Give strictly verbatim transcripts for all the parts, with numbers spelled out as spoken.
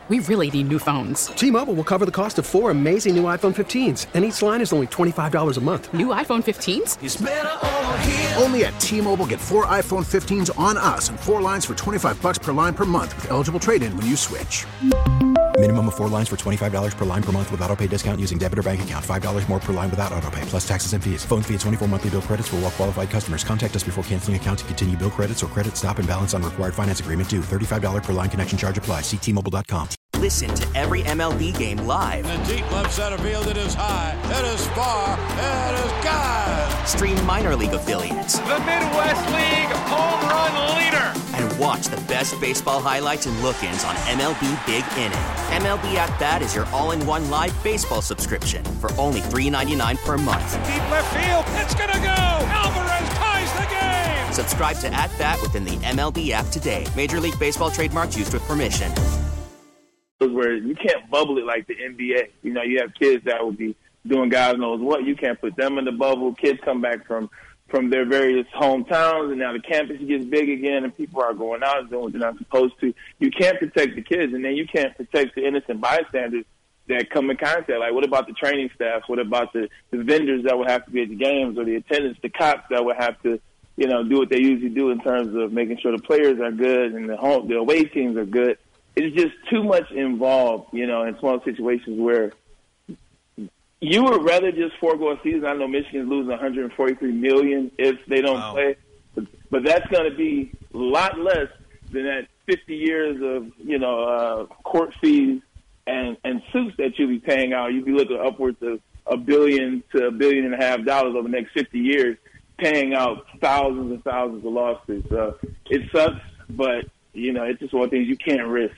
We really need new phones. T-Mobile will cover the cost of four amazing new iPhone fifteens, and each line is only twenty-five dollars a month. New iPhone fifteens? It's better over here. Only at T-Mobile, get four iPhone fifteens on us and four lines for twenty-five dollars per line per month with eligible trade-in when you switch. Minimum of four lines for twenty-five dollars per line per month with autopay discount using debit or bank account. five dollars more per line without autopay, plus taxes and fees. Phone fee at twenty-four monthly bill credits for well-qualified customers. Contact us before canceling account to continue bill credits or credit stop and balance on required finance agreement due. thirty-five dollars per line connection charge applies. See T Mobile dot com. Listen to every M L B game live. In the deep left center field, it is high, it is far, it is gone. Stream minor league affiliates. The Midwest League home run leader. And watch the best baseball highlights and look-ins on M L B Big Inning. M L B At Bat is your all-in-one live baseball subscription for only three dollars and ninety-nine cents per month. Deep left field, it's gonna go. Alvarez ties the game. Subscribe to At Bat within the M L B app today. Major League Baseball trademarks used with permission. Where you can't bubble it like the N B A. You know, you have kids that will be doing God knows what. You can't put them in the bubble. Kids come back from, from their various hometowns, and now the campus gets big again, and people are going out and doing what they're not supposed to. You can't protect the kids, and then you can't protect the innocent bystanders that come in contact. Like, what about the training staff? What about the, the vendors that would have to be at the games, or the attendants, the cops that would have to, you know, do what they usually do in terms of making sure the players are good and the home, the away teams are good. It's just too much involved, you know, in small situations where you would rather just forego a season. I know Michigan's losing one hundred forty-three million dollars if they don't wow. play, but, but that's going to be a lot less than that fifty years of, you know, uh, court fees and, and suits that you'll be paying out. You'll be looking upwards of a billion to a billion and a half dollars over the next fifty years, paying out thousands and thousands of lawsuits. Uh, it sucks, but, you know, it's just one thing you can't risk.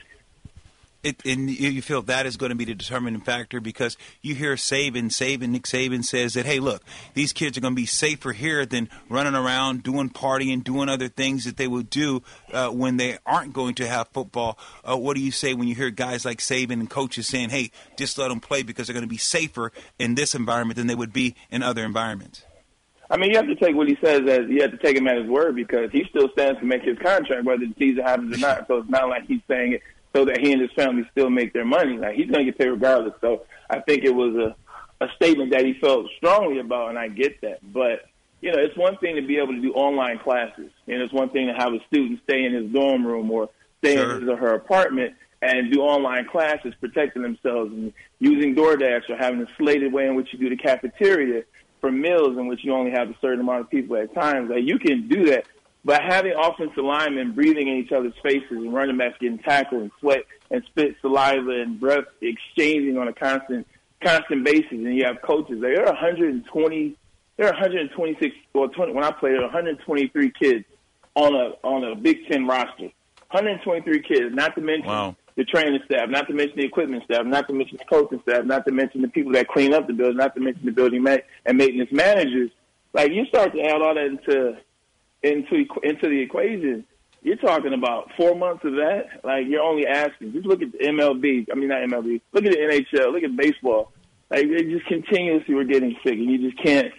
It, and you feel that is going to be the determining factor because you hear Saban, Saban, Nick Saban says that, hey, look, these kids are going to be safer here than running around, doing partying, doing other things that they will do uh, when they aren't going to have football. Uh, what do you say when you hear guys like Saban and coaches saying, hey, just let them play because they're going to be safer in this environment than they would be in other environments? I mean, you have to take what he says as you have to take him at his word because he still stands to make his contract whether the season happens or not. So it's not like he's saying it so that he and his family still make their money. Like, he's going to get paid regardless. So I think it was a, a statement that he felt strongly about, and I get that. But, you know, it's one thing to be able to do online classes, and it's one thing to have a student stay in his dorm room or stay sure. in his or her apartment and do online classes, protecting themselves and using DoorDash or having a slated way in which you do the cafeteria for meals in which you only have a certain amount of people at times. Like, you can do that. But having offensive linemen breathing in each other's faces and running backs getting tackled and sweat and spit saliva and breath exchanging on a constant constant basis, and you have coaches, there are one hundred twenty, there are one hundred twenty-six, well, twenty, when I played, there were one hundred twenty-three kids on a on a Big Ten roster. one hundred twenty-three kids, not to mention wow. the training staff, not to mention the equipment staff, not to mention the coaching staff, not to mention the people that clean up the building, not to mention the building ma- and maintenance managers. Like, you start to add all that into into into the equation, you're talking about four months of that. Like, you're only asking. Just look at the M L B. I mean, not M L B. Look at the N H L. Look at baseball. Like, they just continuously were getting sick, and you just can't,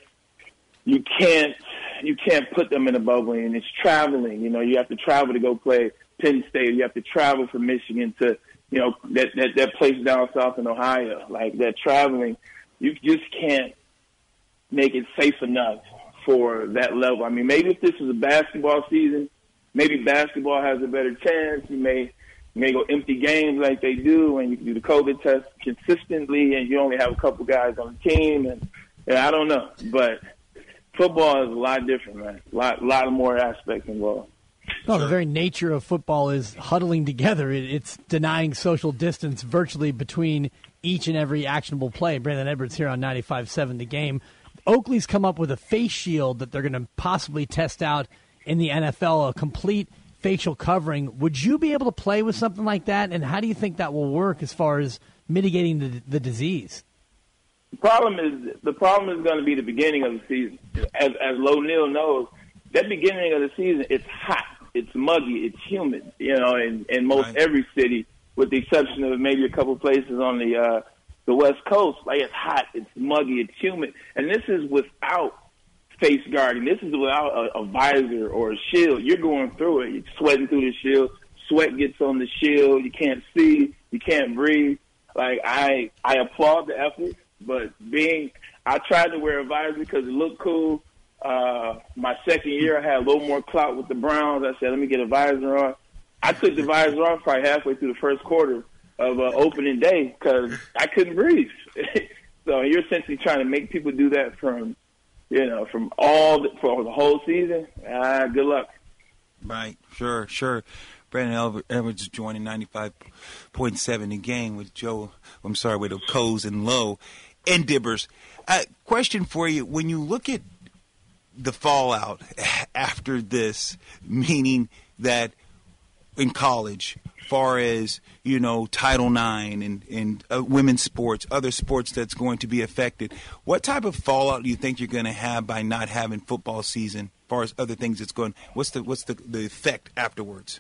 you can't, you can't put them in a bubble. And it's traveling. You know, you have to travel to go play Penn State. You have to travel from Michigan to, you know, that that, that place down south in Ohio. Like, that traveling, you just can't make it safe enough for that level. I mean, maybe if this was a basketball season, maybe basketball has a better chance. You may you may go empty games like they do, and you can do the COVID test consistently, and you only have a couple guys on the team. And, and I don't know, but football is a lot different, man. A lot, lot of more aspects involved. No, the very nature of football is huddling together. It, it's denying social distance virtually between each and every actionable play. Brandon Edwards here on ninety-five seven The Game. Oakley's come up with a face shield that they're going to possibly test out in the N F L, a complete facial covering. Would you be able to play with something like that, and how do you think that will work as far as mitigating the, the disease? The problem is the problem is going to be the beginning of the season. As as Lo-Neal knows, that beginning of the season, it's hot, it's muggy, it's humid. You know, in, in most right. every city, with the exception of maybe a couple places on the uh, the West Coast. Like, it's hot, it's muggy, it's humid, and this is without face guarding. This is without a, a visor or a shield. You're going through it. You're sweating through the shield, sweat gets on the shield. You can't see. You can't breathe. Like, I I applaud the effort, but being I tried to wear a visor because it looked cool. Uh, my second year, I had a little more clout with the Browns. I said, let me get a visor on. I took the visor off probably halfway through the first quarter of uh, opening day because I couldn't breathe. So you're essentially trying to make people do that from, you know, from all the, for the whole season. Ah, good luck. Right, sure, sure. Brandon Edwards joining ninety-five point seven the game with Joe, I'm sorry, with Coes and Lowe and Dibbers. Uh, question for you. When you look at the fallout after this, meaning that in college, far as, you know, Title nine and, and uh, women's sports, other sports that's going to be affected, what type of fallout do you think you're going to have by not having football season, as far as other things that's going, what's the what's the, the effect afterwards?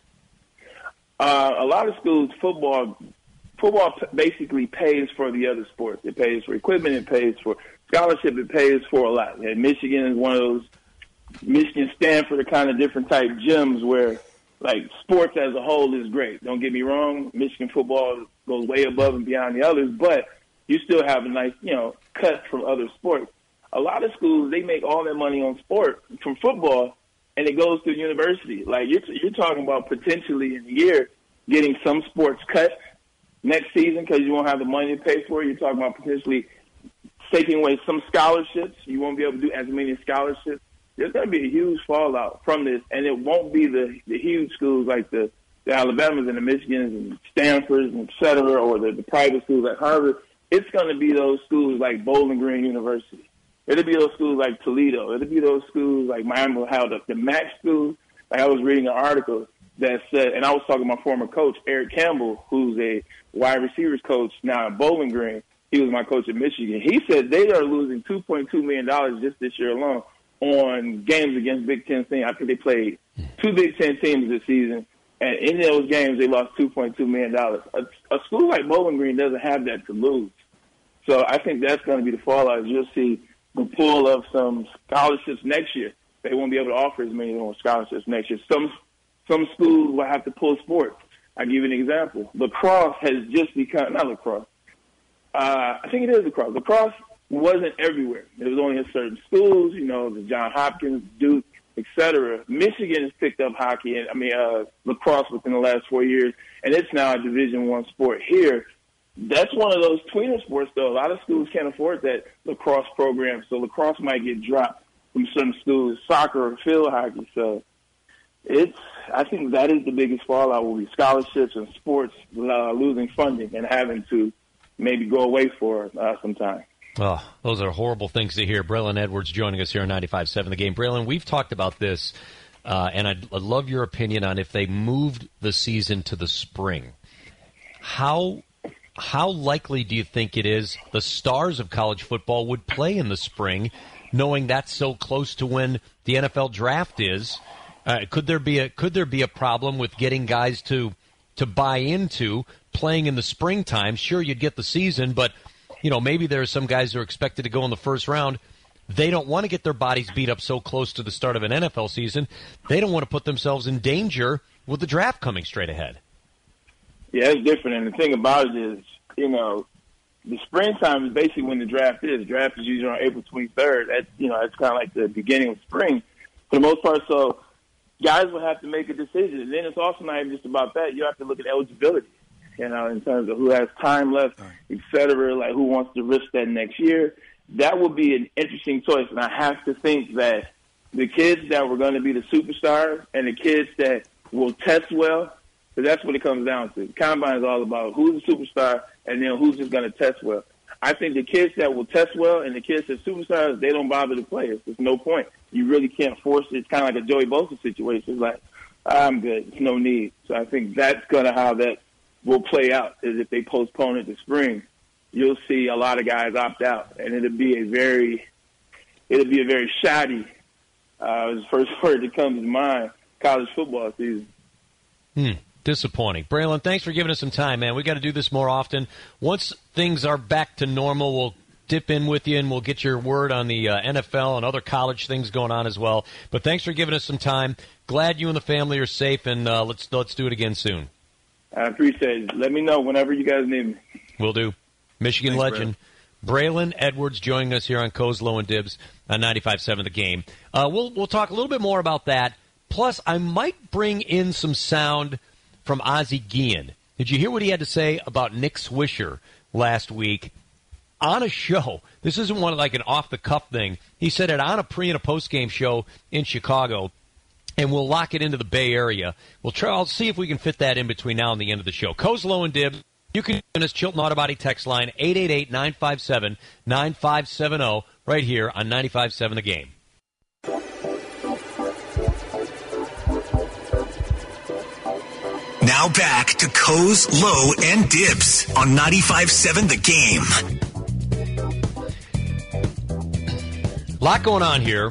Uh, a lot of schools, football, football basically pays for the other sports. It pays for equipment. It pays for scholarship. It pays for a lot. And Michigan is one of those, Michigan, Stanford are kind of different type gyms where, like, sports as a whole is great. Don't get me wrong. Michigan football goes way above and beyond the others, but you still have a nice, you know, cut from other sports. A lot of schools, they make all their money on sport from football, and it goes to the university. Like, you're, you're talking about potentially in a year getting some sports cut next season because you won't have the money to pay for it. You're talking about potentially taking away some scholarships. You won't be able to do as many scholarships. There's going to be a huge fallout from this, and it won't be the, the huge schools like the, the Alabamas and the Michigans and Stanfords and et cetera, or the, the private schools like Harvard. It's going to be those schools like Bowling Green University. It'll be those schools like Toledo. It'll be those schools like Miami Ohio, the, the MAC schools. Like, I was reading an article that said, and I was talking to my former coach, Eric Campbell, who's a wide receivers coach now at Bowling Green. He was my coach at Michigan. He said they are losing two point two million dollars just this year alone on games against Big Ten teams. I think they played two Big Ten teams this season, and in those games they lost two point two million dollars. A, a school like Bowling Green doesn't have that to lose. So I think that's going to be the fallout. You'll see the pull of some scholarships next year. They won't be able to offer as many more scholarships next year. Some some schools will have to pull sports. I'll give you an example. Lacrosse has just become, not lacrosse, uh, I think it is lacrosse. Lacrosse wasn't everywhere. It was only in certain schools, you know, the Johns Hopkins, Duke, et cetera. Michigan has picked up hockey, and I mean uh, lacrosse within the last four years, and it's now a Division One sport here. That's one of those tweener sports, though. A lot of schools can't afford that lacrosse program, so lacrosse might get dropped from some schools, soccer or field hockey. So it's, I think that is the biggest fallout will be scholarships and sports uh, losing funding and having to maybe go away for uh, some time. Oh, those are horrible things to hear. Braylon Edwards joining us here on ninety-five point seven The Game. Braylon, we've talked about this, uh, and I'd, I'd love your opinion on if they moved the season to the spring. How how likely do you think it is the stars of college football would play in the spring, knowing that's so close to when the N F L draft is? Uh, could there be a could there be a problem with getting guys to to buy into playing in the springtime? Sure, you'd get the season, but you know, maybe there are some guys who are expected to go in the first round. They don't want to get their bodies beat up so close to the start of an N F L season. They don't want to put themselves in danger with the draft coming straight ahead. Yeah, it's different. And the thing about it is, you know, the springtime is basically when the draft is. The draft is usually on April twenty-third. That's, you know, that's kind of like the beginning of spring for the most part. So guys will have to make a decision. And then it's also not even just about that. You have to look at eligibility, you know, in terms of who has time left, et cetera, like who wants to risk that next year. That would be an interesting choice. And I have to think that the kids that were going to be the superstars and the kids that will test well, because that's what it comes down to. The combine is all about who's a superstar and then who's just going to test well. I think the kids that will test well and the kids that are superstars, they don't bother the players. There's no point. You really can't force it. It's kind of like a Joey Bosa situation. It's like, I'm good. There's no need. So I think that's kind of how that will play out, is if they postpone it to spring, you'll see a lot of guys opt out, and it'll be a very, it'll be a very shoddy, uh, the first word that comes to mind, college football season. Hmm. Disappointing. Braylon, thanks for giving us some time, man. We got to do this more often. Once things are back to normal, we'll dip in with you, and we'll get your word on the uh, N F L and other college things going on as well. But thanks for giving us some time. Glad you and the family are safe, and uh, let's let's do it again soon. I appreciate it. Let me know whenever you guys need me. Will do. Michigan Thanks, legend Braylon Edwards joining us here on Coz, Low, and Dibs on ninety-five seven The Game. Uh, we'll we'll talk a little bit more about that. Plus, I might bring in some sound from Ozzie Guillen. Did you hear what he had to say about Nick Swisher last week on a show? This isn't one like an off-the-cuff thing. He said it on a pre- and a post-game show in Chicago, and we'll lock it into the Bay Area. We'll try. I'll see if we can fit that in between now and the end of the show. Coz, Low, and Dibs. You can join us, Chilton Auto Body text line, eight eight eight, nine five seven, nine five seven zero, right here on ninety-five seven The Game. Now back to Coz, Low, and Dibs on ninety-five seven The Game. A lot going on here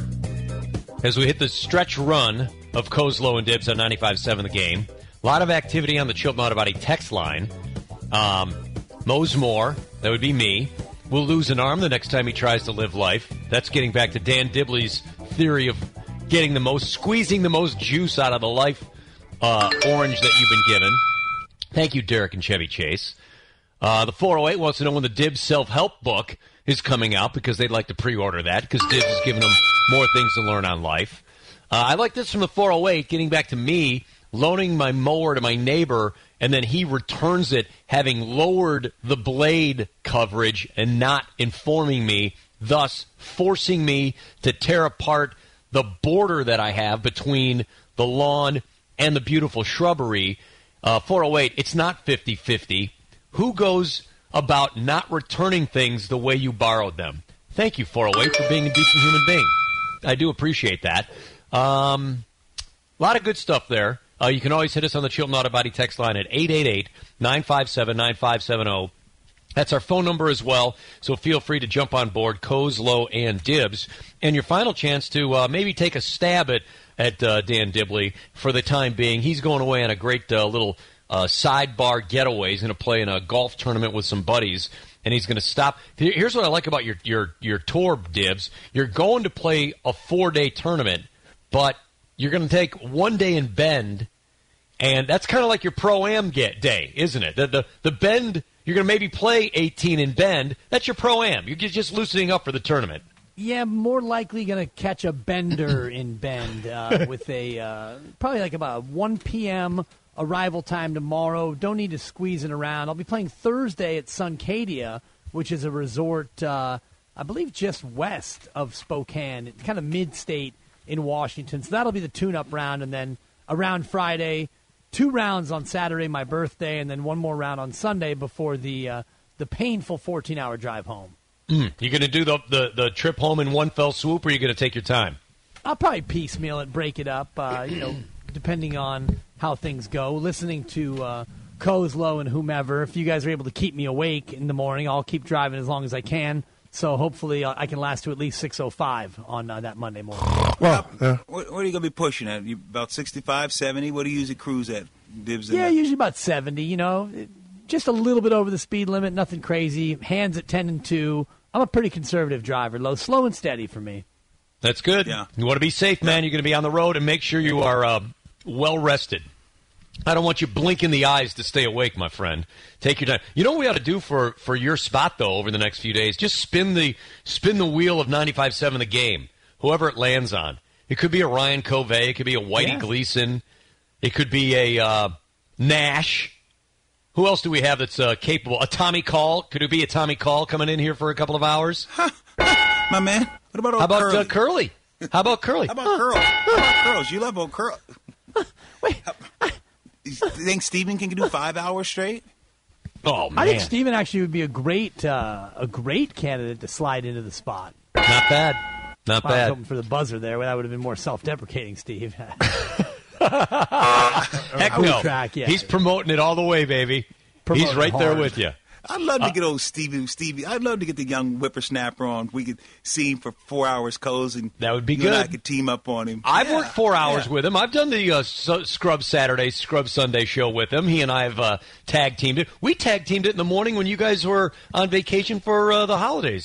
as we hit the stretch run of Coz, Low, and Dibs on ninety-five seven The Game. A lot of activity on the Chilton Auto Body text line. Um, Mose Moore, that would be me, will lose an arm the next time he tries to live life. That's getting back to Dan Dibley's theory of getting the most, squeezing the most juice out of the life uh, orange that you've been given. Thank you, Derek and Chevy Chase. Uh, the four oh eight wants to know when the Dibs self-help book is coming out because they'd like to pre-order that because Dibs is giving them more things to learn on life. Uh, I like this from the four oh eight, getting back to me, loaning my mower to my neighbor, and then he returns it having lowered the blade coverage and not informing me, thus forcing me to tear apart the border that I have between the lawn and the beautiful shrubbery. Uh, four oh eight, it's not fifty-fifty. Who goes about not returning things the way you borrowed them? Thank you, four oh eight, for being a decent human being. I do appreciate that. Um, a lot of good stuff there. Uh, you can always hit us on the Chilton Auto Body text line at eight eight eight, nine five seven, nine five seven zero. That's our phone number as well, so feel free to jump on board, Coz, Low, and Dibs. And your final chance to uh, maybe take a stab at, at uh, Dan Dibley for the time being. He's going away on a great uh, little uh, sidebar getaway. He's going to play in a golf tournament with some buddies, and he's going to stop. Here's what I like about your, your, your tour, Dibs. You're going to play a four-day tournament, but you're going to take one day in Bend, and that's kind of like your Pro-Am get day, isn't it? The, the, the Bend, you're going to maybe play eighteen in Bend. That's your Pro-Am. You're just loosening up for the tournament. Yeah, more likely going to catch a bender in Bend uh, with a uh, probably like about one p.m. arrival time tomorrow. Don't need to squeeze it around. I'll be playing Thursday at Suncadia, which is a resort, uh, I believe, just west of Spokane. It's kind of mid-state in Washington. So that'll be the tune-up round, and then around Friday, two rounds on Saturday, my birthday, and then one more round on Sunday before the uh, the painful fourteen-hour drive home. Mm. You going to do the, the the trip home in one fell swoop, or are you going to take your time? I'll probably piecemeal it, break it up, uh, you know, depending on how things go. Listening to uh, Coz, Low, and whomever. If you guys are able to keep me awake in the morning, I'll keep driving as long as I can. So hopefully uh, I can last to at least six oh five on uh, that Monday morning. Well, yeah. what, what are you going to be pushing at? You about sixty-five, seventy? What do you usually cruise at? Dibs in yeah, that? usually about seventy, you know. Just a little bit over the speed limit, nothing crazy. Hands at ten and two. I'm a pretty conservative driver, Low. Slow and steady for me. That's good. Yeah. You want to be safe, man. You're going to be on the road, and make sure you are uh, well-rested. I don't want you blinking the eyes to stay awake, my friend. Take your time. You know what we ought to do for, for your spot, though, over the next few days? Just spin the spin the wheel of ninety-five seven The Game, whoever it lands on. It could be a Ryan Covey. It could be a Whitey yeah. Gleason. It could be a uh, Nash. Who else do we have that's uh, capable? A Tommy Call? Could it be a Tommy Call coming in here for a couple of hours? My man. What about old How about Curly? Uh, Curly? How about Curly? How about huh. Curl? How about Curls? You love old Curl. Wait. You think Steven can do five hours straight? Oh, man. I think Steven actually would be a great uh, a great candidate to slide into the spot. Not bad. Not well, bad. I was hoping for the buzzer there. That would have been more self-deprecating, Steve. Heck no. Track, yeah. He's promoting it all the way, baby. Promoting He's right hard. there with you. I'd love to uh, get old Stevie. Stevie. I'd love to get the young whippersnapper on. We could see him for four hours, Coz, and that would be you good. And I could team up on him. I've yeah, worked four hours yeah. with him. I've done the uh, Scrub Saturday, Scrub Sunday show with him. He and I have uh, tag teamed it. We tag teamed it in the morning when you guys were on vacation for uh, the holidays.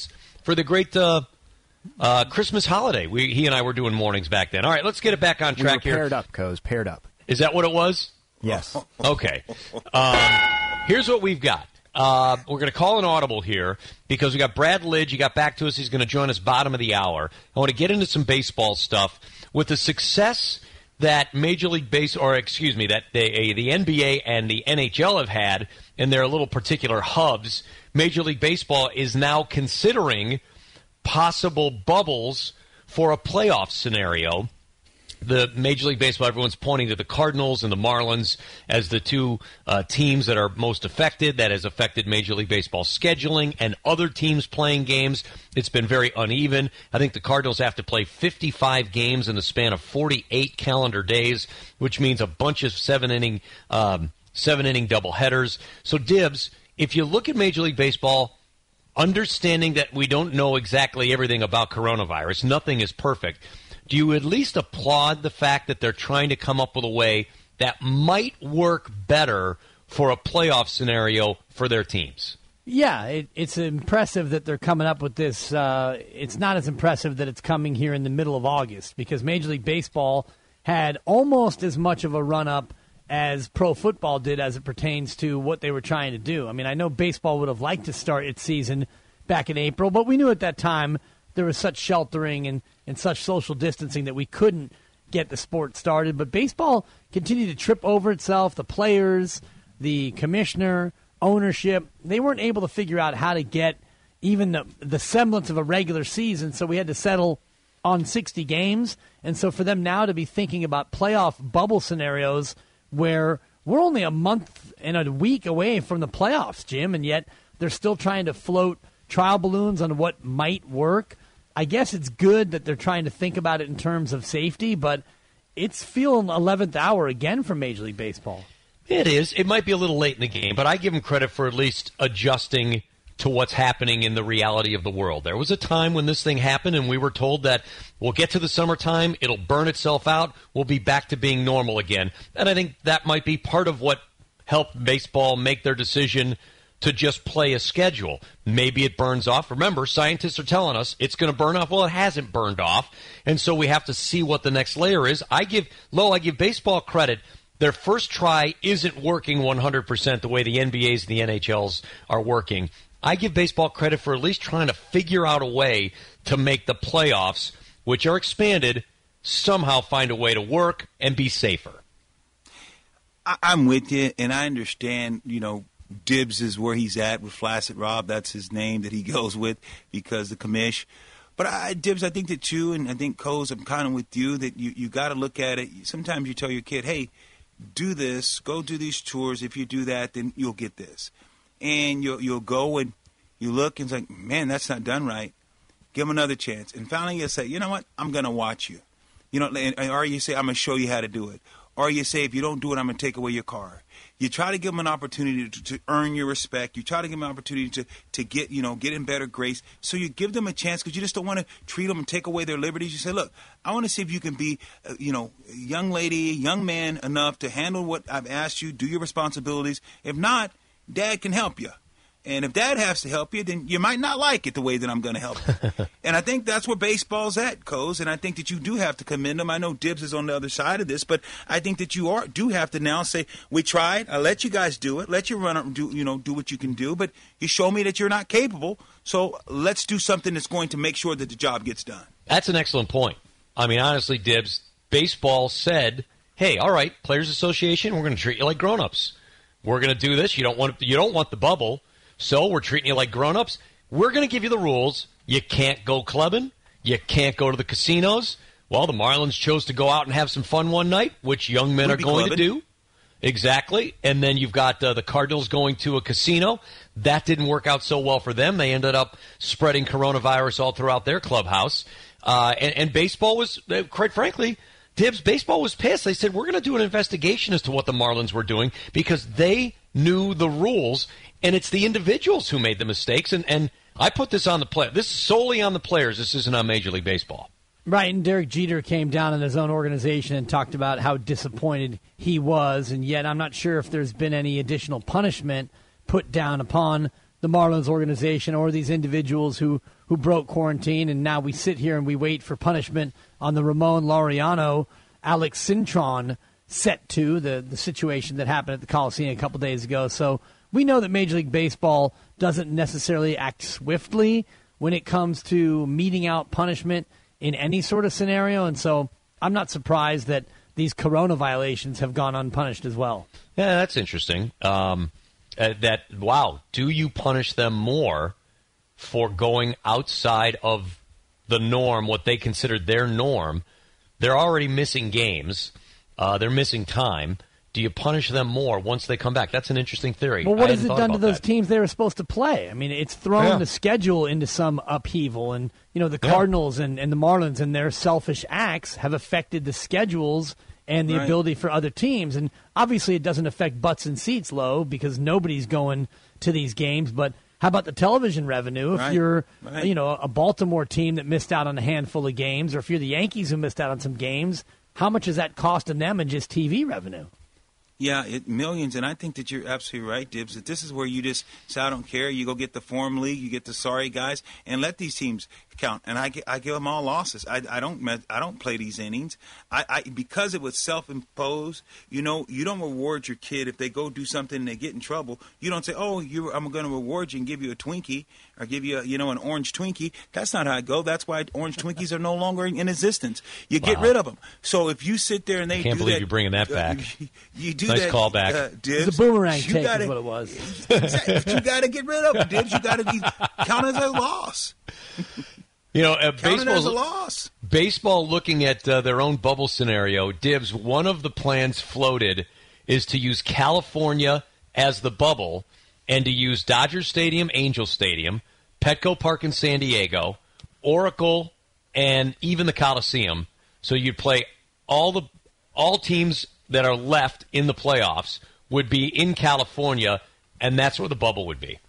for the great uh, uh, Christmas holiday. We, he and I were doing mornings back then. All right, let's get it back on track we were paired here. up, Coz, paired up. Is that what it was? Yes. Okay. Um, here's what we've got. Uh, we're going to call an audible here because we got Brad Lidge. He got back to us. He's going to join us bottom of the hour. I want to get into some baseball stuff. With the success that Major League Base, or excuse me, that the, the N B A and the N H L have had in their little particular hubs, Major League Baseball is now considering possible bubbles for a playoff scenario. The Major League Baseball, everyone's pointing to the Cardinals and the Marlins as the two uh, teams that are most affected. That has affected Major League Baseball scheduling and other teams playing games. It's been very uneven. I think the Cardinals have to play fifty-five games in the span of forty-eight calendar days, which means a bunch of seven-inning um, seven-inning doubleheaders. So, Dibs, if you look at Major League Baseball, understanding that we don't know exactly everything about coronavirus, nothing is perfect, do you at least applaud the fact that they're trying to come up with a way that might work better for a playoff scenario for their teams? Yeah, it, it's impressive that they're coming up with this. Uh, it's not as impressive that it's coming here in the middle of August because Major League Baseball had almost as much of a run-up as pro football did as it pertains to what they were trying to do. I mean, I know baseball would have liked to start its season back in April, but we knew at that time there was such sheltering and, and such social distancing that we couldn't get the sport started. But baseball continued to trip over itself. The players, the commissioner, ownership, they weren't able to figure out how to get even the, the semblance of a regular season, so we had to settle on sixty games. And so for them now to be thinking about playoff bubble scenarios where we're only a month and a week away from the playoffs, Jim, and yet they're still trying to float trial balloons on what might work. I guess it's good that they're trying to think about it in terms of safety, but it's feeling eleventh hour again for Major League Baseball. It is. It might be a little late in the game, but I give them credit for at least adjusting to what's happening in the reality of the world. There was a time when this thing happened, and we were told that we'll get to the summertime, it'll burn itself out, we'll be back to being normal again. And I think that might be part of what helped baseball make their decision to just play a schedule. Maybe it burns off. Remember, scientists are telling us it's going to burn off. Well, it hasn't burned off, and so we have to see what the next layer is. I give Lowell, I give baseball credit. Their first try isn't working one hundred percent the way the N B As and the N H Ls are working. I give baseball credit for at least trying to figure out a way to make the playoffs, which are expanded, somehow find a way to work and be safer. I, I'm with you, and I understand, you know, Dibs is where he's at with Flaccid Rob. That's his name that he goes with because the commish. But I, Dibs, I think that you, and I think Coz, I'm kind of with you, that you, you got to look at it. Sometimes you tell your kid, hey, do this, go do these tours. If you do that, then you'll get this. And you'll, you'll go and you look and it's like, man, that's not done right. Give them another chance. And finally you say, you know what, I'm going to watch you. You know, and, or you say, I'm going to show you how to do it. Or you say, if you don't do it, I'm going to take away your car. You try to give them an opportunity to, to earn your respect. You try to give them an opportunity to, to get, you know, get in better grace. So you give them a chance because you just don't want to treat them and take away their liberties. You say, look, I want to see if you can be, uh, you know, a young lady, young man enough to handle what I've asked you, do your responsibilities. If not, Dad can help you. And if Dad has to help you, then you might not like it the way that I'm going to help you. And I think that's where baseball's at, Coz. And I think that you do have to commend them. I know Dibs is on the other side of this, but I think that you are do have to now say, we tried. I let you guys do it. Let you run up and do, you know, do what you can do. But you show me that you're not capable. So let's do something that's going to make sure that the job gets done. That's an excellent point. I mean, honestly, Dibs, baseball said, hey, all right, Players Association, we're going to treat you like grown-ups. We're going to do this. You don't want you don't want the bubble. So we're treating you like grown-ups. We're going to give you the rules. You can't go clubbing. You can't go to the casinos. Well, the Marlins chose to go out and have some fun one night, which young men We'd are going clubbing. to do. Exactly. And then you've got uh, the Cardinals going to a casino. That didn't work out so well for them. They ended up spreading coronavirus all throughout their clubhouse. Uh, and, and baseball was, uh, quite frankly, Dibs, baseball was pissed. They said, we're going to do an investigation as to what the Marlins were doing because they knew the rules. And it's the individuals who made the mistakes. And, and I put this on the player. This is solely on the players. This isn't on Major League Baseball. Right, and Derek Jeter came down in his own organization and talked about how disappointed he was. And yet I'm not sure if there's been any additional punishment put down upon the Marlins organization or these individuals who, who broke quarantine, and now we sit here and we wait for punishment on the Ramon Laureano, Alex Cintron set to, the, the situation that happened at the Coliseum a couple days ago. So we know that Major League Baseball doesn't necessarily act swiftly when it comes to meting out punishment in any sort of scenario, and so I'm not surprised that these corona violations have gone unpunished as well. Yeah, that's interesting. Um, uh, that, wow, do you punish them more for going outside of the norm, what they considered their norm? They're already missing games. Uh, they're missing time. Do you punish them more once they come back? That's an interesting theory. Well, what I has it done to those that. teams they were supposed to play? I mean, it's thrown yeah. the schedule into some upheaval, and you know the Cardinals yeah. and, and the Marlins and their selfish acts have affected the schedules and the right. ability for other teams. And obviously it doesn't affect butts and seats, Low, because nobody's going to these games. But how about the television revenue? If right. you're right. you know a Baltimore team that missed out on a handful of games, or if you're the Yankees who missed out on some games, how much is that costing them in just T V revenue? Yeah, it, millions, and I think that you're absolutely right, Dibbs, that this is where you just say, I don't care. You go get the Forum League, you get the sorry guys, and let these teams count. And I, I give them all losses. I, I don't I don't play these innings. I, I because it was self-imposed, you know, you don't reward your kid if they go do something and they get in trouble. You don't say, oh, you, I'm going to reward you and give you a Twinkie or give you, a, you know, an orange Twinkie. That's not how I go. That's why orange Twinkies are no longer in existence. You wow. get rid of them. So if you sit there and they I can't do believe that, you're bringing that back. Uh, you do nice that, callback. Uh, Dibbs, it's a boomerang you take gotta, is what it was. Exactly, you got to get rid of them, Dibbs. You got to be count as a loss. You know, uh, baseball as a loss. Baseball looking at uh, their own bubble scenario. Dibbs, one of the plans floated is to use California as the bubble and to use Dodger Stadium, Angel Stadium, Petco Park in San Diego, Oracle, and even the Coliseum. So you'd play all the all teams that are left in the playoffs would be in California, and that's where the bubble would be.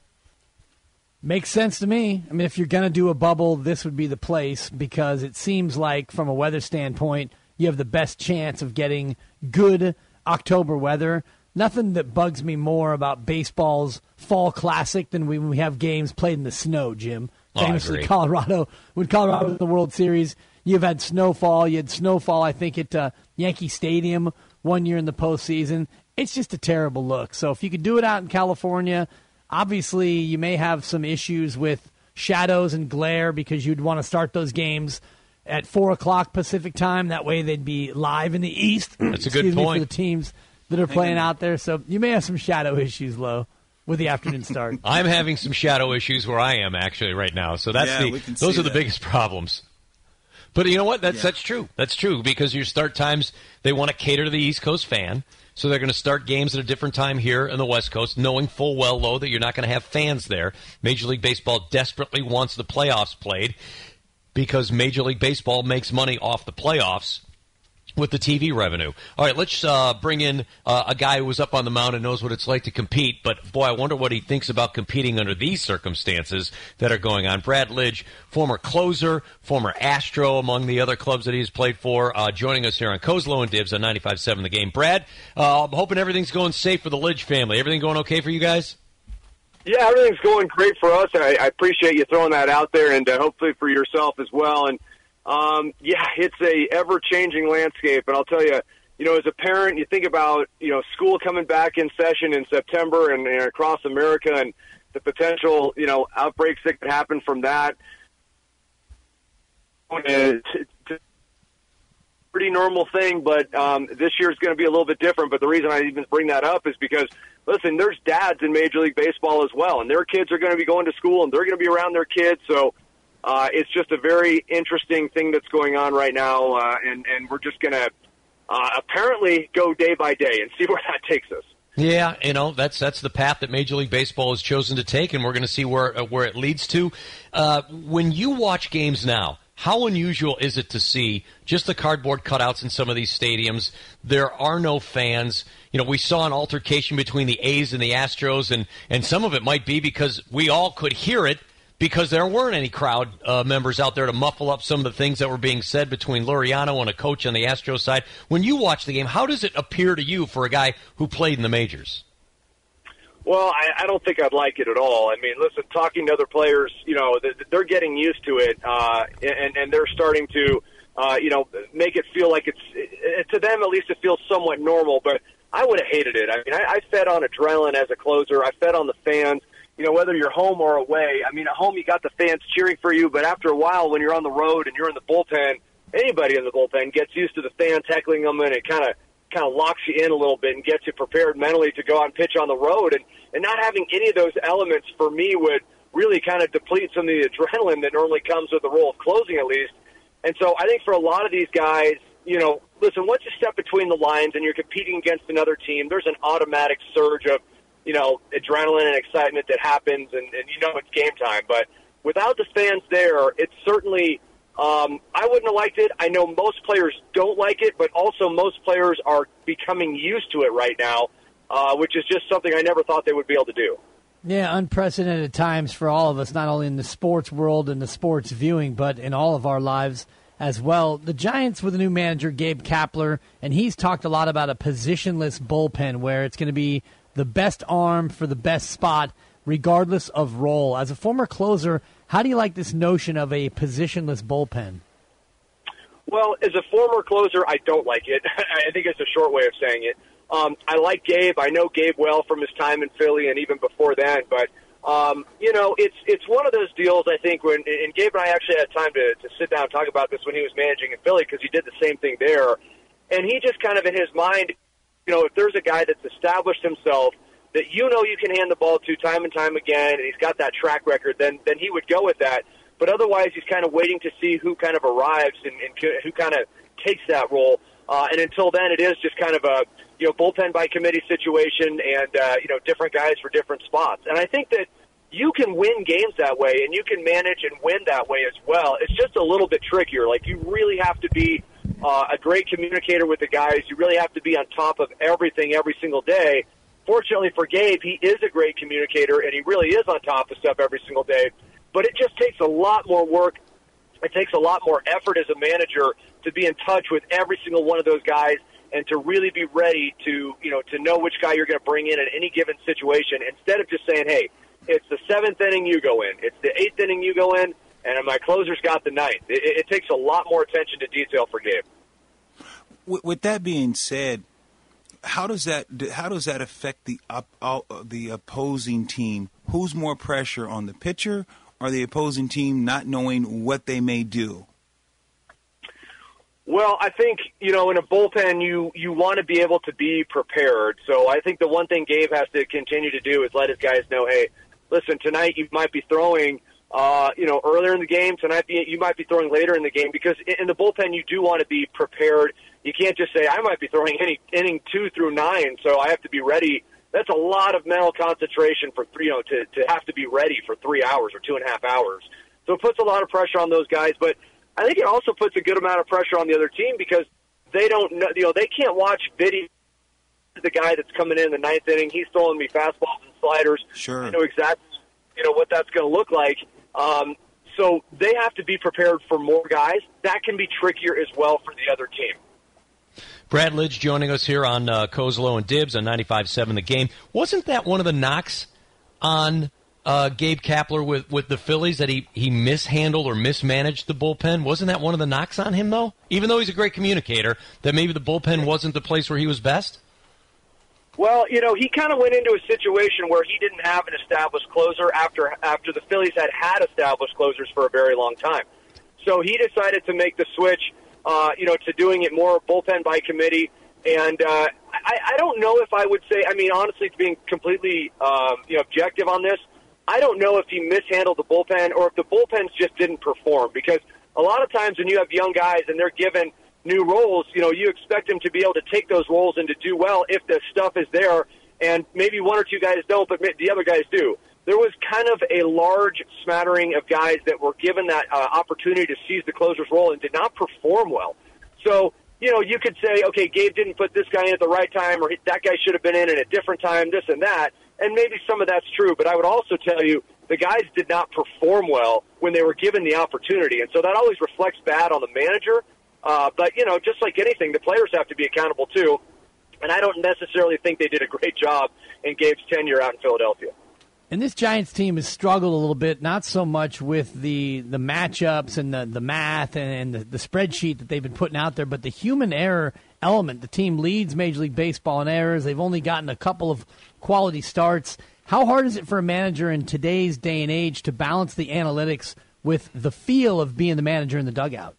Makes sense to me. I mean, if you're going to do a bubble, this would be the place, because it seems like from a weather standpoint, you have the best chance of getting good October weather. Nothing that bugs me more about baseball's fall classic than when we have games played in the snow, Jim. Oh, Famously, Colorado, when Colorado was the World Series, you've had snowfall. You had snowfall, I think, at uh, Yankee Stadium one year in the postseason. It's just a terrible look. So if you could do it out in California, obviously you may have some issues with shadows and glare because you'd want to start those games at four o'clock Pacific time. That way they'd be live in the East. That's a good Excuse point. Me, for the teams that are playing out there. So you may have some shadow issues, Low, with the afternoon start. I'm having some shadow issues where I am actually right now. So that's yeah, the those are the that. biggest problems. But you know what? That's yeah. that's true. That's true because your start times, they want to cater to the East Coast fan. So they're going to start games at a different time here in the West Coast, knowing full well, Low, that you're not going to have fans there. Major League Baseball desperately wants the playoffs played because Major League Baseball makes money off the playoffs with the T V revenue. All right, let's uh, bring in uh, a guy who was up on the mound and knows what it's like to compete. But, boy, I wonder what he thinks about competing under these circumstances that are going on. Brad Lidge, former closer, former Astro, among the other clubs that he's played for, uh, joining us here on Kozlow and Dibbs on ninety-five point seven The Game. Brad, uh, I'm hoping everything's going safe for the Lidge family. Everything going okay for you guys? Yeah, everything's going great for us. I, I appreciate you throwing that out there, and uh, hopefully for yourself as well. And Um, yeah, it's a ever-changing landscape, and I'll tell you, you know, as a parent, you think about, you know, school coming back in session in September and, and across America and the potential, you know, outbreaks that could happen from that. It's a pretty normal thing, but um, this year is going to be a little bit different. But the reason I even bring that up is because, listen, there's dads in Major League Baseball as well, and their kids are going to be going to school, and they're going to be around their kids, so Uh, it's just a very interesting thing that's going on right now, uh, and, and we're just going to uh, apparently go day by day and see where that takes us. Yeah, you know, that's that's the path that Major League Baseball has chosen to take, and we're going to see where uh, where it leads to. Uh, when you watch games now, how unusual is it to see just the cardboard cutouts in some of these stadiums? There are no fans. You know, we saw an altercation between the A's and the Astros, and, and some of it might be because we all could hear it, because there weren't any crowd uh, members out there to muffle up some of the things that were being said between Laureano and a coach on the Astros side. When you watch the game, how does it appear to you for a guy who played in the majors? Well, I, I don't think I'd like it at all. I mean, listen, talking to other players, you know, they're getting used to it, uh, and, and they're starting to, uh, you know, make it feel like it's, it, to them at least it feels somewhat normal, but I would have hated it. I mean, I, I fed on adrenaline as a closer. I fed on the fans, you know, whether you're home or away. I mean, at home you got the fans cheering for you, but after a while when you're on the road and you're in the bullpen, anybody in the bullpen gets used to the fans heckling them, and it kind of kind of locks you in a little bit and gets you prepared mentally to go out and pitch on the road. And, and not having any of those elements for me would really kind of deplete some of the adrenaline that normally comes with the role of closing at least. And so I think for a lot of these guys, you know, listen, once you step between the lines and you're competing against another team, there's an automatic surge of, you know, adrenaline and excitement that happens, and, and you know it's game time. But without the fans there, it's certainly – Um, I wouldn't have liked it. I know most players don't like it, but also most players are becoming used to it right now, uh, which is just something I never thought they would be able to do. Yeah, unprecedented times for all of us, not only in the sports world and the sports viewing, but in all of our lives as well. The Giants with a new manager, Gabe Kapler, and he's talked a lot about a positionless bullpen where it's going to be the best arm for the best spot, regardless of role. As a former closer, how do you like this notion of a positionless bullpen? Well, as a former closer, I don't like it. I think it's a short way of saying it. Um, I like Gabe. I know Gabe well from his time in Philly and even before then. But, um, you know, it's it's one of those deals, I think, when and Gabe and I actually had time to, to sit down and talk about this when he was managing in Philly because he did the same thing there. And he just kind of in his mind, you know, if there's a guy that's established himself that you know you can hand the ball to time and time again, and he's got that track record, then then he would go with that. But otherwise, he's kind of waiting to see who kind of arrives and, and who kind of takes that role. Uh, and until then, it is just kind of a you know bullpen by committee situation, and uh, you know different guys for different spots. And I think that you can win games that way, and you can manage and win that way as well. It's just a little bit trickier. Like you really have to be uh, a great communicator with the guys. You really have to be on top of everything every single day. Fortunately for Gabe, he is a great communicator, and he really is on top of stuff every single day. But it just takes a lot more work. It takes a lot more effort as a manager to be in touch with every single one of those guys and to really be ready to, you know, to know which guy you're going to bring in at any given situation instead of just saying, hey, it's the seventh inning you go in, it's the eighth inning you go in, and my closer's got the ninth. It, it takes a lot more attention to detail for Gabe. With, with that being said, How does that how does that affect the up, uh, the opposing team? Who's more pressure on the pitcher or the opposing team not knowing what they may do? Well, I think, you know, in a bullpen, you, you want to be able to be prepared. So I think the one thing Gabe has to continue to do is let his guys know, hey, listen, tonight you might be throwing, uh, you know, earlier in the game. Tonight you might be throwing later in the game because in the bullpen you do want to be prepared. You can't just say, I might be throwing any, inning two through nine, so I have to be ready. That's a lot of mental concentration for three, you know, to, to have to be ready for three hours or two and a half hours. So it puts a lot of pressure on those guys. But I think it also puts a good amount of pressure on the other team because they don't know, you know, they can't watch video. The guy that's coming in the ninth inning, he's throwing me fastballs and sliders. Sure. I know exactly, you know, what that's going to look like. Um, so they have to be prepared for more guys. That can be trickier as well for the other team. Brad Lidge joining us here on uh, Kozlo and Dibs on ninety-five point seven The Game. Wasn't that one of the knocks on uh, Gabe Kapler with, with the Phillies, that he, he mishandled or mismanaged the bullpen? Wasn't that one of the knocks on him, though? Even though he's a great communicator, that maybe the bullpen wasn't the place where he was best? Well, you know, he kind of went into a situation where he didn't have an established closer after after the Phillies had had established closers for a very long time. So he decided to make the switch, uh, you know, to doing it more bullpen by committee. And uh, I, I don't know if I would say, I mean, honestly, being completely um, you know, objective on this, I don't know if he mishandled the bullpen or if the bullpens just didn't perform. Because a lot of times when you have young guys and they're given new roles, you know, you expect them to be able to take those roles and to do well if the stuff is there. And maybe one or two guys don't, but the other guys do. There was kind of a large smattering of guys that were given that uh, opportunity to seize the closer's role and did not perform well. So, you know, you could say, okay, Gabe didn't put this guy in at the right time, or that guy should have been in at a different time, this and that. And maybe some of that's true, but I would also tell you the guys did not perform well when they were given the opportunity. And so that always reflects bad on the manager. Uh, but, you know, just like anything, the players have to be accountable too. And I don't necessarily think they did a great job in Gabe's tenure out in Philadelphia. And this Giants team has struggled a little bit, not so much with the, the matchups and the, the math and, and the, the spreadsheet that they've been putting out there, but the human error element. The team leads Major League Baseball in errors. They've only gotten a couple of quality starts. How hard is it for a manager in today's day and age to balance the analytics with the feel of being the manager in the dugout?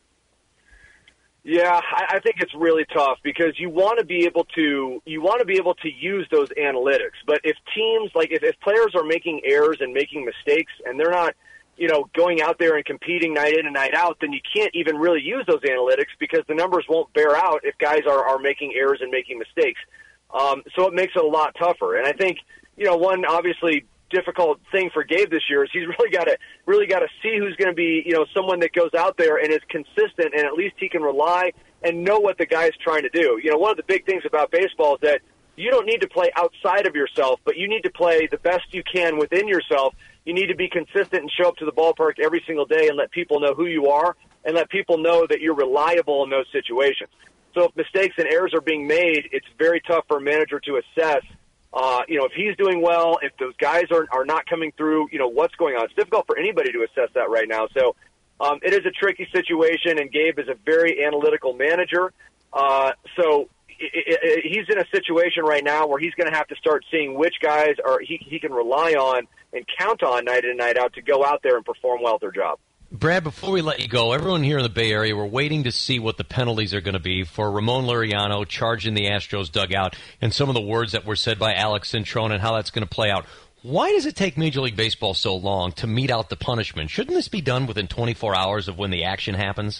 Yeah, I, I think it's really tough because you want to be able to you want to be able to use those analytics. But if teams like if, if players are making errors and making mistakes and they're not, you know, going out there and competing night in and night out, then you can't even really use those analytics because the numbers won't bear out if guys are, are making errors and making mistakes. Um, so it makes it a lot tougher. And I think, you know, one obviously difficult thing for Gabe this year is he's really got to really got to see who's going to be, you know, someone that goes out there and is consistent, and at least he can rely and know what the guy is trying to do. You know, one of the big things about baseball is that you don't need to play outside of yourself, but you need to play the best you can within yourself. You need to be consistent and show up to the ballpark every single day and let people know who you are and let people know that you're reliable in those situations. So if mistakes and errors are being made, it's very tough for a manager to assess Uh, you know, if he's doing well, if those guys are are not coming through, you know, what's going on. It's difficult for anybody to assess that right now. So um, it is a tricky situation, and Gabe is a very analytical manager. Uh, so it, it, it, he's in a situation right now where he's going to have to start seeing which guys are he, he can rely on and count on night in and night out to go out there and perform well at their job. Brad, before we let you go, everyone here in the Bay Area, we're waiting to see what the penalties are going to be for Ramon Laureano charging the Astros dugout and some of the words that were said by Alex Cintron and how that's going to play out. Why does it take Major League Baseball so long to mete out the punishment? Shouldn't this be done within twenty-four hours of when the action happens?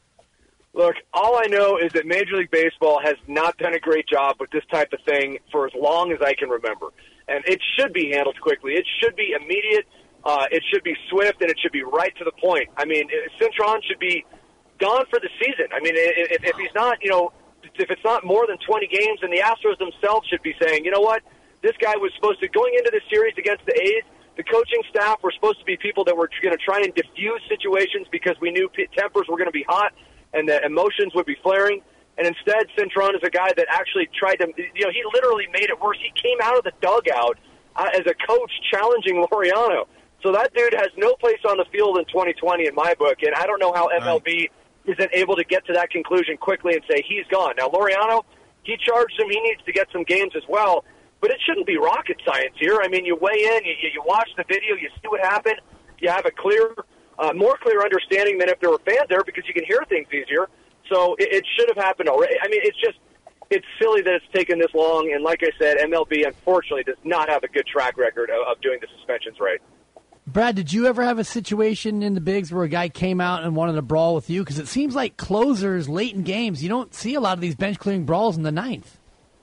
Look, all I know is that Major League Baseball has not done a great job with this type of thing for as long as I can remember. And it should be handled quickly. It should be immediate. Uh, it should be swift, and it should be right to the point. I mean, Cintron should be gone for the season. I mean, if, if he's not, you know, if it's not more than twenty games, then the Astros themselves should be saying, you know what, this guy was supposed to, going into the series against the A's, the coaching staff were supposed to be people that were going to try and diffuse situations because we knew tempers were going to be hot and the emotions would be flaring. And instead, Cintron is a guy that actually tried to, you know, he literally made it worse. He came out of the dugout uh, as a coach challenging Laureano. So that dude has no place on the field in twenty twenty in my book, and I don't know how M L B right. isn't able to get to that conclusion quickly and say he's gone. Now, Laureano, he charged him. He needs to get some games as well, but it shouldn't be rocket science here. I mean, you weigh in, you, you watch the video, you see what happened, you have a clear, uh, more clear understanding than if there were fans there because you can hear things easier. So it, it should have happened already. I mean, it's just it's silly that it's taken this long, and like I said, M L B, unfortunately, does not have a good track record of, of doing the suspensions right. Brad, did you ever have a situation in the bigs where a guy came out and wanted to brawl with you? Because it seems like closers late in games, you don't see a lot of these bench-clearing brawls in the ninth.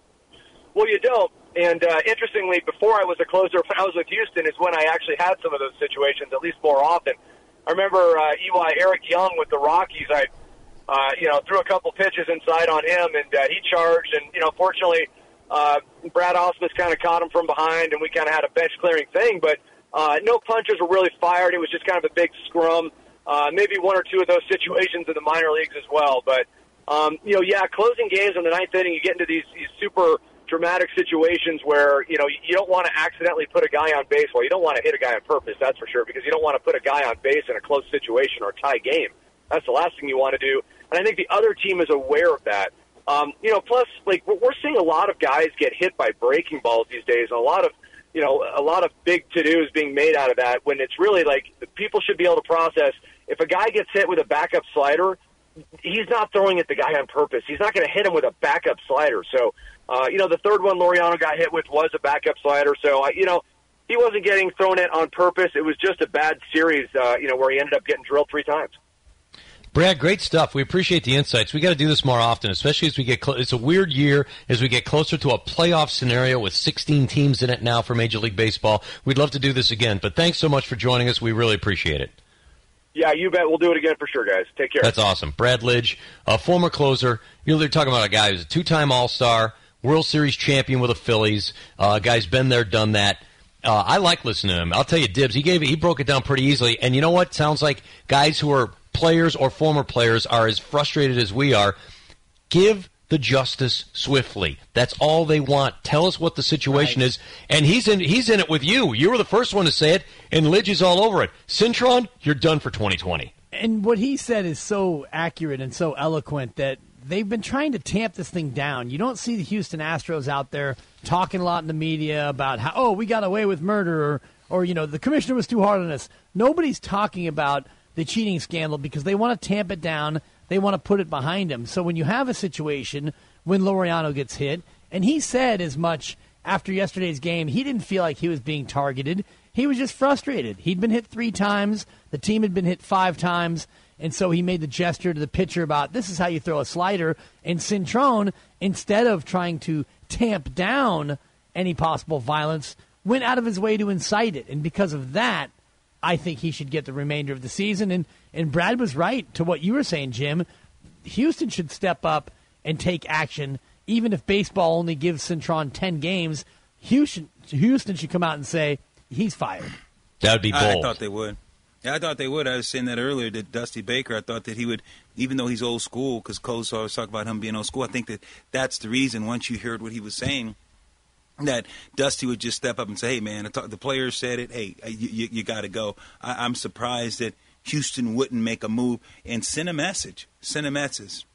Well, you don't. And uh, interestingly, before I was a closer, when I was with Houston, is when I actually had some of those situations, at least more often. I remember uh, E Y Eric Young with the Rockies. I, uh, you know, threw a couple pitches inside on him, and uh, he charged. And, you know, fortunately, uh, Brad Ausmus kind of caught him from behind, and we kind of had a bench-clearing thing. But Uh, no punches were really fired. It was just kind of a big scrum. Uh, maybe one or two of those situations in the minor leagues as well. But, um, you know, yeah, closing games in the ninth inning, you get into these, these super dramatic situations where, you know, you don't want to accidentally put a guy on base. Well, you don't want to hit a guy on purpose, that's for sure, because you don't want to put a guy on base in a close situation or a tie game. That's the last thing you want to do. And I think the other team is aware of that. Um, you know, plus, like, we're seeing a lot of guys get hit by breaking balls these days, and a lot of you know, a lot of big to-dos being made out of that when it's really like people should be able to process. If a guy gets hit with a backup slider, he's not throwing at the guy on purpose. He's not going to hit him with a backup slider. So, uh, you know, the third one Laureano got hit with was a backup slider. So, uh, you know, he wasn't getting thrown at on purpose. It was just a bad series, uh, you know, where he ended up getting drilled three times. Brad, great stuff. We appreciate the insights. We got to do this more often, especially as we get close. It's a weird year as we get closer to a playoff scenario with sixteen teams in it now for Major League Baseball. We'd love to do this again, but thanks so much for joining us. We really appreciate it. Yeah, you bet. We'll do it again for sure, guys. Take care. That's awesome. Brad Lidge, a former closer. You're talking about a guy who's a two-time All-Star, World Series champion with the Phillies. Uh, guy's been there, done that. Uh, I like listening to him. I'll tell you, Dibs, he gave it, he broke it down pretty easily. And you know what? Sounds like guys who are players or former players are as frustrated as we are. Give the justice swiftly. That's all they want. Tell us what the situation right. is. And he's in he's in it with you. You were the first one to say it, and Lidge is all over it. Cintron, you're done for twenty twenty. And what he said is so accurate and so eloquent that they've been trying to tamp this thing down. You don't see the Houston Astros out there talking a lot in the media about how, oh, we got away with murder, or, or you know, the commissioner was too hard on us. Nobody's talking about the cheating scandal because they want to tamp it down. They want to put it behind him. So when you have a situation when Laureano gets hit, and he said as much after yesterday's game, he didn't feel like he was being targeted. He was just frustrated. He'd been hit three times. The team had been hit five times. And so he made the gesture to the pitcher about this is how you throw a slider. And Cintron, instead of trying to tamp down any possible violence, went out of his way to incite it. And because of that, I think he should get the remainder of the season. And, and Brad was right to what you were saying, Jim. Houston should step up and take action. Even if baseball only gives Cintron ten games, Houston, Houston should come out and say, he's fired. That would be bold. I, I thought they would. Yeah, I thought they would. I was saying that earlier, that Dusty Baker, I thought that he would, even though he's old school, because Coles always talk about him being old school, I think that that's the reason, once you heard what he was saying, that Dusty would just step up and say, hey, man, the players said it, hey, you, you, you got to go. I, I'm surprised that Houston wouldn't make a move and send a message, send a message.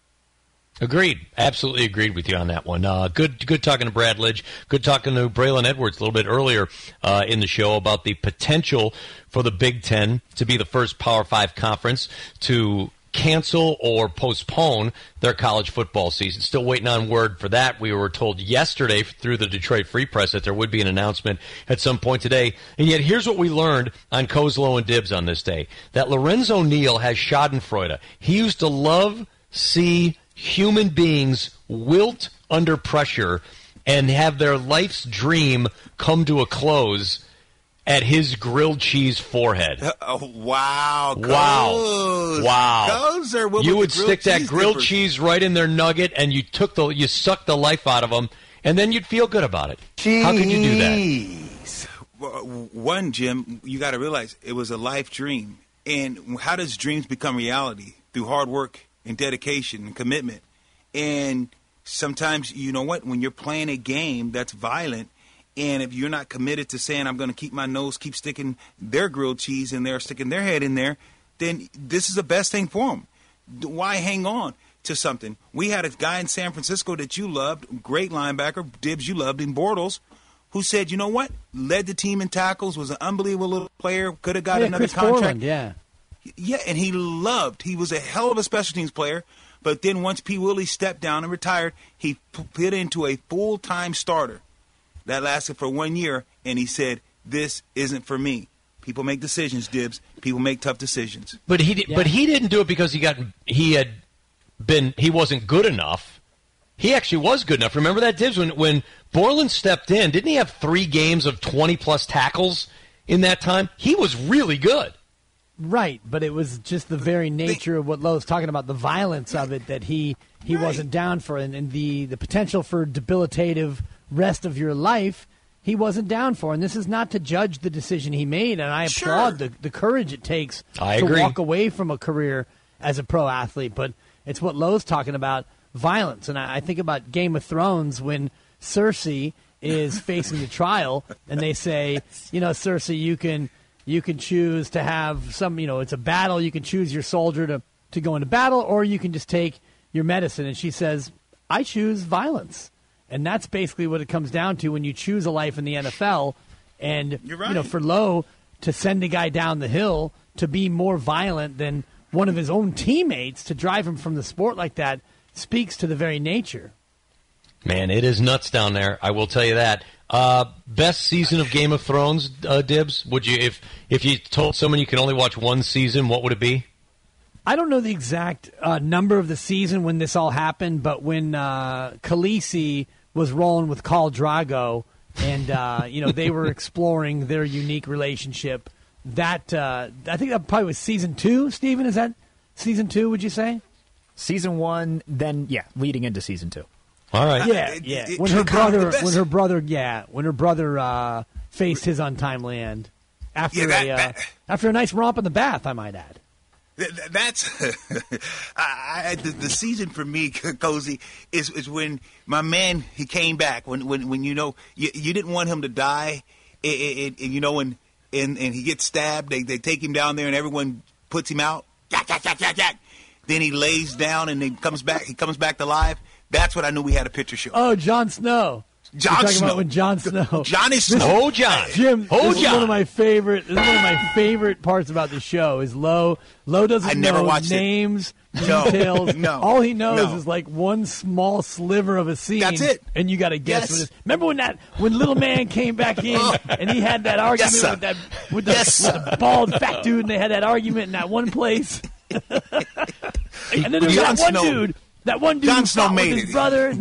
Agreed. Absolutely agreed with you on that one. Uh, good good talking to Brad Lidge. Good talking to Braylon Edwards a little bit earlier uh, in the show about the potential for the Big Ten to be the first Power Five conference to cancel or postpone their college football season. Still waiting on word for that. We were told yesterday through the Detroit Free Press that there would be an announcement at some point today. And yet here's what we learned on Kozlow and Dibbs on this day, that Lorenzo Neal has schadenfreude. He used to love, see human beings wilt under pressure and have their life's dream come to a close at his grilled cheese forehead. Uh, oh, wow. Wow. Coles. Wow. Coles are you would stick that grilled dippers. cheese right in their nugget and you took the you sucked the life out of them and then you'd feel good about it. Jeez. How could you do that? Well, one, Jim, you got to realize it was a life dream. And how does dreams become reality? Through hard work and dedication and commitment. And sometimes, you know what, when you're playing a game that's violent, and if you're not committed to saying, I'm going to keep my nose, keep sticking their grilled cheese in there, sticking their head in there, then this is the best thing for them. Why hang on to something? We had a guy in San Francisco that you loved, great linebacker, Dibbs you loved, in Bortles, who said, you know what, led the team in tackles, was an unbelievable little player, could have got yeah, another Chris contract. Borland, yeah. Yeah, and he loved, he was a hell of a special teams player. But then once P. Willie stepped down and retired, he put into a full-time starter. That lasted for one year, and he said, this isn't for me. People make decisions, Dibbs. People make tough decisions. But he yeah. but he didn't do it because he got he had been he wasn't good enough. He actually was good enough. Remember that, Dibbs, when when Borland stepped in, didn't he have three games of twenty plus tackles in that time? He was really good. Right, but it was just the very nature of what Lowe's talking about, the violence of it that he, he right. wasn't down for, and, and the, the potential for debilitative rest of your life he wasn't down for. And this is not to judge the decision he made, and I sure. applaud the, the courage it takes I to agree. walk away from a career as a pro athlete. But it's what Lowe's talking about, violence. And I, I think about Game of Thrones when Cersei is facing the trial, and they say, you know, Cersei, you can... You can choose to have some, you know, it's a battle. You can choose your soldier to, to go into battle, or you can just take your medicine. And she says, I choose violence. And that's basically what it comes down to when you choose a life in the N F L. And, You're right. you know, for Lowe to send a guy down the hill to be more violent than one of his own teammates to drive him from the sport like that speaks to the very nature. Man, it is nuts down there. I will tell you that. Uh, best season of Game of Thrones, uh, Dibbs? Would you, if if you told someone you can only watch one season, what would it be? I don't know the exact uh, number of the season when this all happened, but when uh, Khaleesi was rolling with Khal Drogo, and uh, you know they were exploring their unique relationship, that uh, I think that probably was season two. Steven, is that season two? Would you say season one? Then yeah, leading into season two. All right. Yeah, yeah. When her brother, when her brother, yeah, when her brother uh, faced his untimely end after yeah, that, a uh, that. after a nice romp in the bath, I might add. That's I, I, the, the season for me, Cozy, is is when my man he came back. When when, when you know you, you didn't want him to die, it, it, it, you know, and, and and he gets stabbed. They they take him down there, and everyone puts him out. Yak, yak, yak, yak, yak. Then he lays down, and he comes back. He comes back to life. That's what I knew we had a picture show. Oh, Jon Snow. Jon You're talking Snow. about when Jon Snow. Johnny Snow. Oh, John. Jim, oh, this John. is one of my favorite. This is one of my favorite parts about the show. Is Lowe. Lowe doesn't I never know watched names, it. No, details. no, All he knows no. is like one small sliver of a scene. That's it. And you got to guess. Yes. What it is. Remember when that when little man came back in and he had that argument Yes, with that with the, Yes, with the bald fat dude, and they had that argument in that one place. And then there was Jon that one Snow. dude. That one dude Jon who Snow fought with made his it. brother.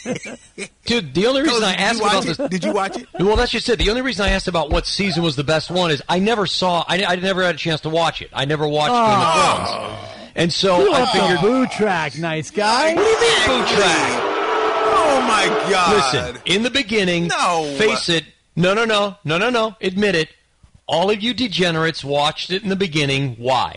Dude, the only reason Cozy, I did asked you watch about it? this. Did you watch it? Well, that's just it. The only reason I asked about what season was the best one is I never saw, I, I never had a chance to watch it. I never watched Game of Thrones. And so You I left figured. the boo track, nice guy. What do you mean, boo track? Oh my God! Listen, in the beginning, No. face it. No, no, no, no, no, no. Admit it. All of you degenerates watched it in the beginning. Why?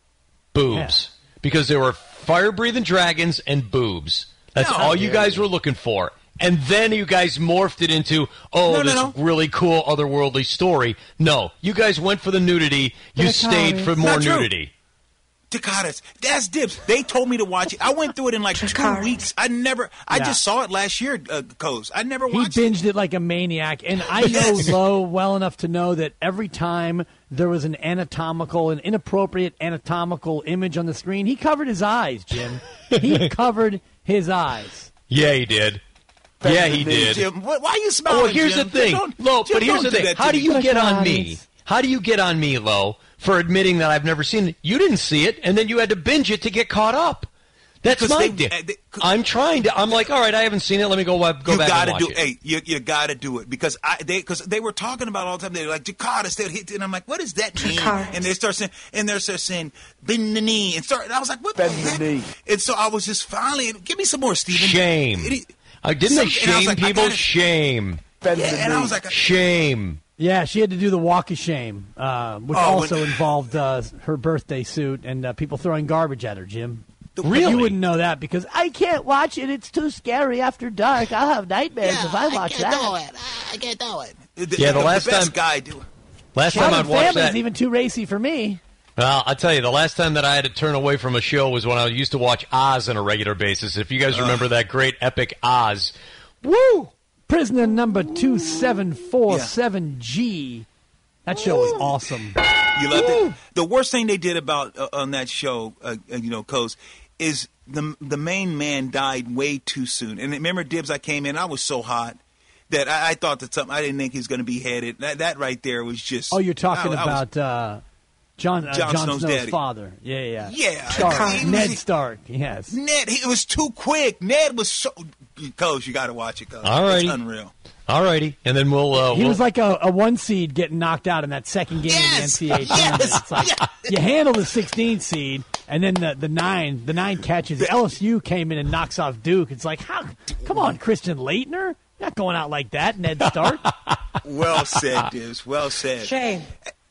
Boobs. Yeah. Because there were fire-breathing dragons and boobs. That's No, all you yeah. guys were looking for. And then you guys morphed it into, oh, No, no, this no. really cool otherworldly story. No, you guys went for the nudity. You That's stayed how for it more Not true. nudity. Dakotas. That's Dibs. They told me to watch it. I went through it in like two weeks. I never. I Yeah. just saw it last year, uh, Coz. I never He watched it. binged it like a maniac, and I know Lowe well enough to know that every time there was an anatomical, an inappropriate anatomical image on the screen, he covered his eyes, Jim. He covered his eyes. Yeah, he did. Yeah, he did. Jim, why are you smiling? Well, here's Jim? the thing, Don't- Lo. Jim, But here's don't the do thing. that to How do me. you get on me? Dakotas. How do you get on me, Lo, for admitting that I've never seen it? You didn't see it, and then you had to binge it to get caught up. That's Because my they- deal. uh, they- I'm trying to. I'm like, all right, I haven't seen it. Let me go uh, go you back gotta and watch do it. Hey, you you gotta do it because I they because they were talking about it all the time. They were like Jakarta, they would hit, and I'm like, what does that mean? Jakarta. And they start saying, and they're start saying bend the knee, and start. And I was like, what Bend the the heck? knee. And so I was just finally give me some more, Steven. Shame. It- Uh, didn't some- they and I was shame like, I people? gotta- Shame. Bend Yeah, the and I knee. was like, Shame. Yeah, she had to do the walk of shame, uh, which Oh, also when- involved uh, her birthday suit and uh, people throwing garbage at her, Jim. The- Really? You wouldn't know that because I can't watch it. It's too scary after dark. I'll have nightmares if I watch that. I can't do it. The, Yeah, the last best time- guy do it. Last time Modern I'd watched Family's that. even too racy for me. Well, I'll tell you, the last time that I had to turn away from a show was when I used to watch Oz on a regular basis. If you guys remember that great epic Oz. Woo! Prisoner number two seven four seven G. That show was awesome. You loved it. The worst thing they did about uh, on that show, uh, uh, you know, Coz, is the the main man died way too soon. And remember, Dibs, I came in, I was so hot that I, I thought that something I didn't think he was going to be headed. That that right there was just. Oh, you're talking I- I was- about uh, John uh, Jon Jon Snow's Snow's daddy. father. Yeah, yeah. Yeah, Stark. I mean, Ned he- Stark. Yes. Ned, he, it was too quick. Ned was so. Coz, you got to watch it, Coz. All righty. It's unreal. All righty. And then we'll. Uh, He we'll was like a, a one seed getting knocked out in that second game Yes! of the N C double A tournament. Yes! It's like you handle the sixteenth seed, and then the, the nine the nine catches. L S U came in and knocks off Duke. It's like, how? Come on, Christian Laettner, not going out like that. Ned Stark. Well said, Dibs. Well said. Shame.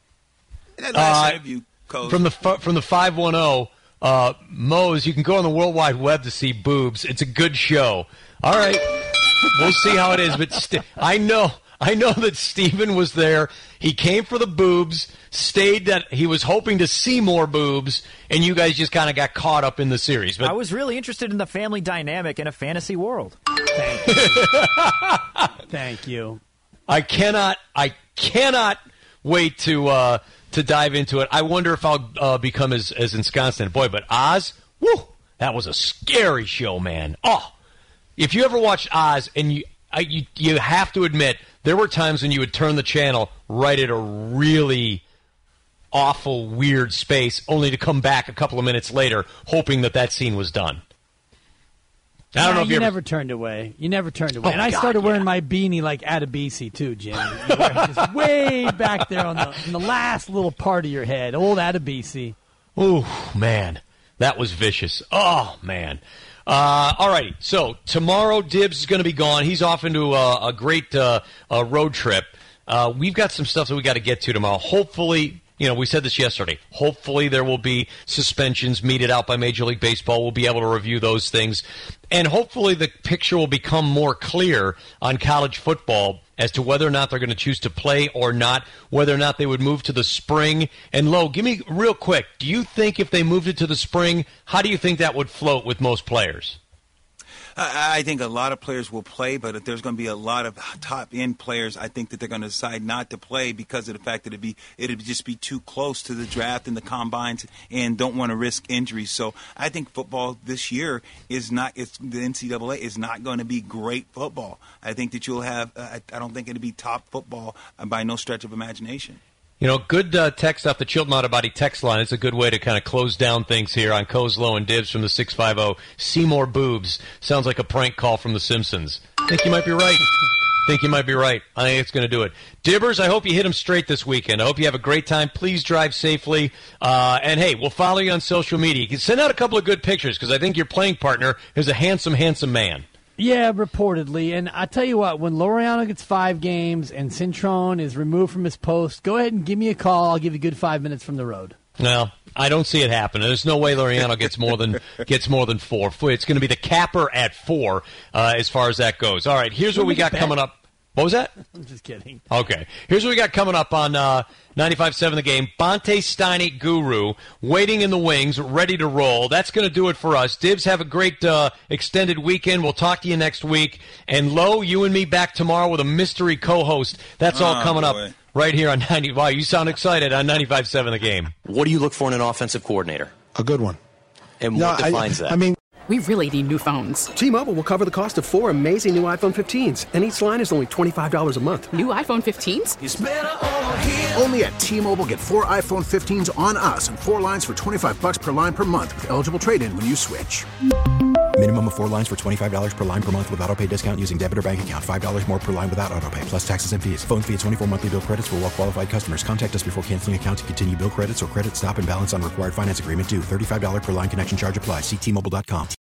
That last Uh, interview, Coz. From the fi- from the five one zero, uh, Mose, you can go on the World Wide Web to see boobs. It's a good show. All right, we'll see how it is. But st- I know, I know that Steven was there. He came for the boobs, stayed that he was hoping to see more boobs, and you guys just kind of got caught up in the series. But I was really interested in the family dynamic in a fantasy world. Thank you. Thank you. I cannot, I cannot wait to uh, to dive into it. I wonder if I'll uh, become as as ensconced in it. Boy, but Oz, woo, that was a scary show, man. Oh, if you ever watched Oz, and you, I, you you have to admit there were times when you would turn the channel right at a really awful, weird space, only to come back a couple of minutes later, hoping that that scene was done. I don't Yeah, know if you you ever. never turned away. You never turned away. Oh, and I God, started wearing yeah. my beanie like Adebisi too, Jim. You wear it just way back there on the, in the last little part of your head. Old Adebisi. Oh, man. That was vicious. Oh, man. Uh, all righty. So tomorrow, Dibs is going to be gone. He's off into a, a great uh, uh, road trip. Uh, we've got some stuff that we got to get to tomorrow. Hopefully, you know, we said this yesterday. Hopefully there will be suspensions meted out by Major League Baseball. We'll be able to review those things. And hopefully the picture will become more clear on college football as to whether or not they're going to choose to play or not, whether or not they would move to the spring. And, Lo, give me real quick, do you think if they moved it to the spring, how do you think that would float with most players? I think a lot of players will play, but if there's going to be a lot of top-end players, I think that they're going to decide not to play because of the fact that it'd be it'd just be too close to the draft and the combines and don't want to risk injuries. So I think football this year is not it's the N C double A is not going to be great football. I think that you'll have uh, I don't think it'll be top football by no stretch of imagination. You know, good uh, text off the Chilton Auto Body text line. It's a good way to kind of close down things here on Coes, Low, and Dibs from the six five zero. Seymour Boobs. Sounds like a prank call from The Simpsons. I think you might be right. I think you might be right. I think it's going to do it. Dibbers, I hope you hit them straight this weekend. I hope you have a great time. Please drive safely. Uh, and, hey, we'll follow you on social media. You can send out a couple of good pictures because I think your playing partner is a handsome, handsome man. Yeah, reportedly. And I tell you what, when Laureano gets five games and Cintron is removed from his post, go ahead and give me a call. I'll give you a good five minutes from the road. No, I don't see it happening. There's no way Laureano gets more than gets more than four. It's going to be the capper at four uh, as far as that goes. All right, here's what we got coming up. What was that? I'm just kidding. Okay. Here's what we got coming up on uh, ninety-five seven The Game. Bonte Steinert Guru, waiting in the wings, ready to roll. That's going to do it for us. Dibs, have a great uh, extended weekend. We'll talk to you next week. And Lo, you and me back tomorrow with a mystery co-host. That's all oh, coming boy. up right here on ninety. Wow, you sound excited on ninety-five seven The Game. What do you look for in an offensive coordinator? A good one. And No, what defines I, that? I mean, We really need new phones. T-Mobile will cover the cost of four amazing new iPhone fifteens, and each line is only twenty-five dollars a month. New iPhone fifteens? It's better over here. Only at T-Mobile, get four iPhone fifteens on us and four lines for twenty-five bucks per line per month with eligible trade-in when you switch. Minimum of four lines for twenty-five dollars per line per month with autopay discount using debit or bank account. five dollars more per line without autopay, plus taxes and fees. Phone fee at twenty-four monthly bill credits for well-qualified customers. Contact us before canceling account to continue bill credits or credit stop and balance on required finance agreement due. thirty-five dollars per line connection charge applies. See T Mobile dot com.